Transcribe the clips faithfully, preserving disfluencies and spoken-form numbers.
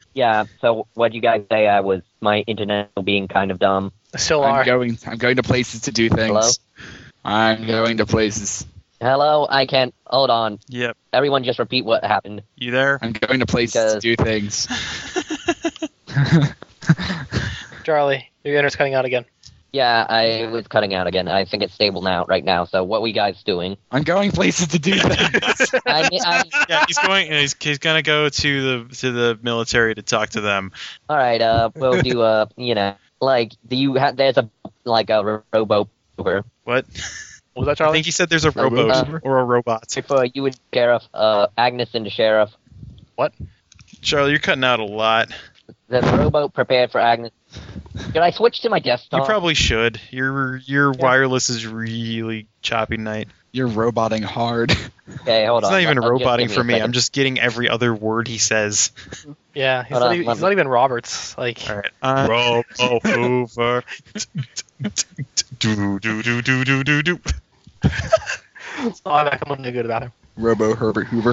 Yeah, so what'd you guys say? I was, my internet being kind of dumb. Still I'm are. going. I'm going to places to do things. Hello? I'm going to places. Hello? I can't, hold on. Yep. Everyone just repeat what happened. You there? I'm going to places to do things. Charlie, your internet's cutting out again. Yeah, I was cutting out again. I think it's stable now, right now. So what were you guys doing? I'm going places to do things. I, I, Yeah, he's going. He's, he's gonna go to the to the military to talk to them. all right, uh, we'll do, uh, you know, like, do you have, there's a, like, a robo over. What? What was that, I Charlie? think he said there's a Robo- robot Uh, or a robot. For you and Sheriff, uh, Agnes and the Sheriff. What? Charlie, you're cutting out a lot. The rowboat prepared for Agnes. Should I switch to my desktop? You probably should. Your your wireless is really choppy tonight. You're roboting hard. Okay, hold It's on. not even I'll- just roboting give for a me. second. I'm just getting every other word he says. Yeah, he's, Hold not, on, even, let he's me- not even Roberts. Like, All right. Uh, Robo Hoover. do do do do do do do. oh, I'm back. I'm looking good about him. Robo Herbert Hoover.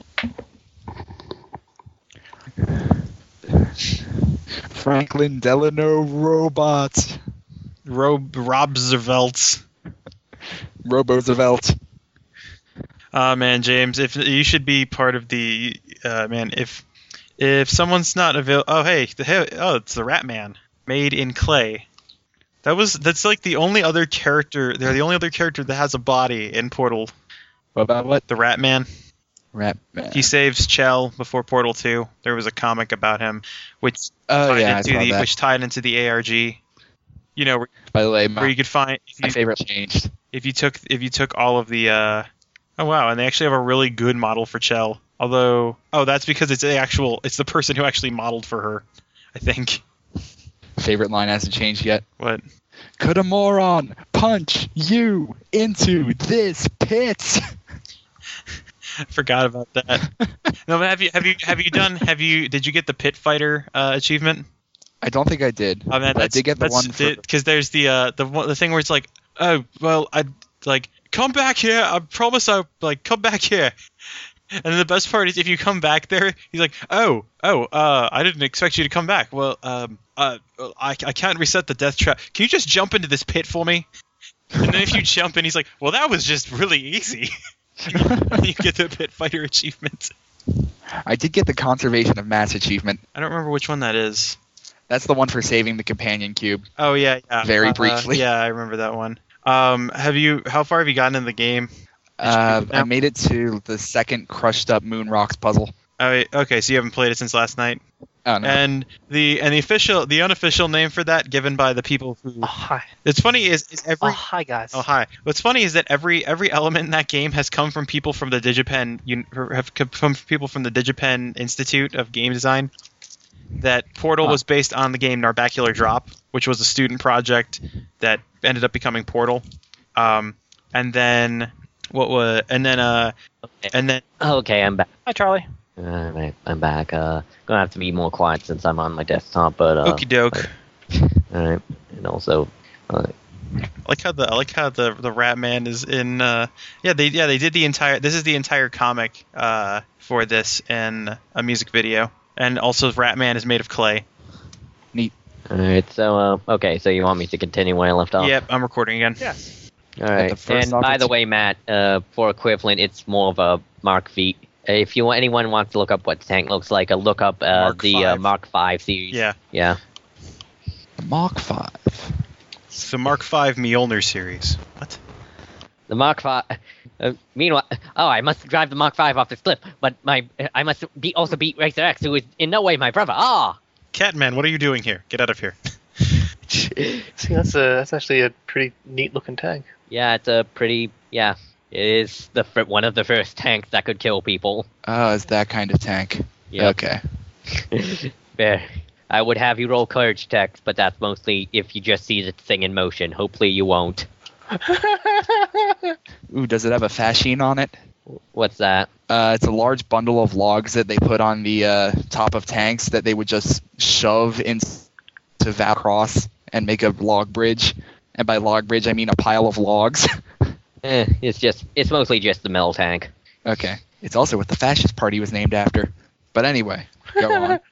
Franklin Delano Robot. Rob Robzevelt. Robo-Zavelt. Uh, man, James, if you should be part of the uh, man, if if someone's not available, oh hey, the hey, oh it's the Rat Man, made in clay. That was that's like the only other character. They're the only other character that has a body in Portal. What about what? The Rat Man. Rat Man. He saves Chell before Portal two. There was a comic about him, which Oh tied yeah, I into saw the that. which tied into the A R G. You know, where, By the way, where my, you could find if my you, favorite changed. if you took if you took all of the uh oh wow, and they actually have a really good model for Chell. Although oh that's because it's the actual it's the person who actually modeled for her, I think. Favorite line hasn't changed yet. What? Could a moron punch you into this pit? I forgot about that. No, but have you have you have you done have you did you get the Pit Fighter uh, achievement? I don't think I did. Oh man, but I that's, did get the that's, one for... because there's the uh the one- the thing where it's like, oh well, I like come back here. I promise I'll like come back here. And then the best part is if you come back there, he's like, oh oh uh I didn't expect you to come back. Well um uh I I can't reset the death trap. Can you just jump into this pit for me? And then if you jump in, he's like, well that was just really easy. And you get the Pit Fighter achievement. I did get the Conservation of Mass achievement. I don't remember which one that is. That's the one for saving the companion cube. Oh yeah, yeah. Very Uh, briefly. yeah, I remember that one. Um, have you? How far have you gotten in the game? Uh, beat it now? I made it to the second crushed up Moon Rocks puzzle. Oh, wait, okay. So you haven't played it since last night. Oh no. And the and the official, the unofficial name for that given by the people who. Oh, hi. It's funny is is Oh, every. hi, guys. Oh hi! What's funny is that every every element in that game has come from people from the DigiPen un- or have come from people from the DigiPen Institute of Game Design. That Portal Huh. was based on the game Narbacular Drop, which was a student project that ended up becoming Portal. Um, and then what was and then uh and then Okay, I'm back. Hi, Charlie. Alright, I'm back. Uh, gonna have to be more quiet since I'm on my desktop, but, uh... Okie doke. Alright, and also, uh, I like how the I like how the the Rat Man is in. Uh, yeah, they yeah they did the entire. This is the entire comic uh, for this in a music video, and also Rat Man is made of clay. alright, so, uh, okay, so you want me to continue where I left off? Yep, I'm recording again. Yes. Alright, the first and by the opportu- way, Matt, uh, for equivalent, it's more of a Mark V. If you anyone wants to look up what the tank looks like, uh, look up uh, Mark the uh, five. Mark five series. Yeah, Yeah. The Mach five. it's the Mark five Mjolnir series. What? The Mark five. Uh, meanwhile, oh, I must drive the Mark five off this cliff, but my I must be also beat Racer X, who is in no way my brother. Ah. Catman, what are you doing here? Get out of here. See, that's a that's actually a pretty neat looking tank. Yeah, it's a pretty. Yeah, it is the fir- one of the first tanks that could kill people. Oh, it's that kind of tank. Yep. Okay. There. I would have you roll courage checks, but that's mostly if you just see the thing in motion. Hopefully you won't. Ooh, does it have a fascine on it? What's that? Uh, it's a large bundle of logs that they put on the uh, top of tanks that they would just shove into Valcross and make a log bridge. And by log bridge, I mean a pile of logs. Eh, it's just it's mostly just the metal tank. Okay. It's also what the fascist party was named after. But anyway, go on.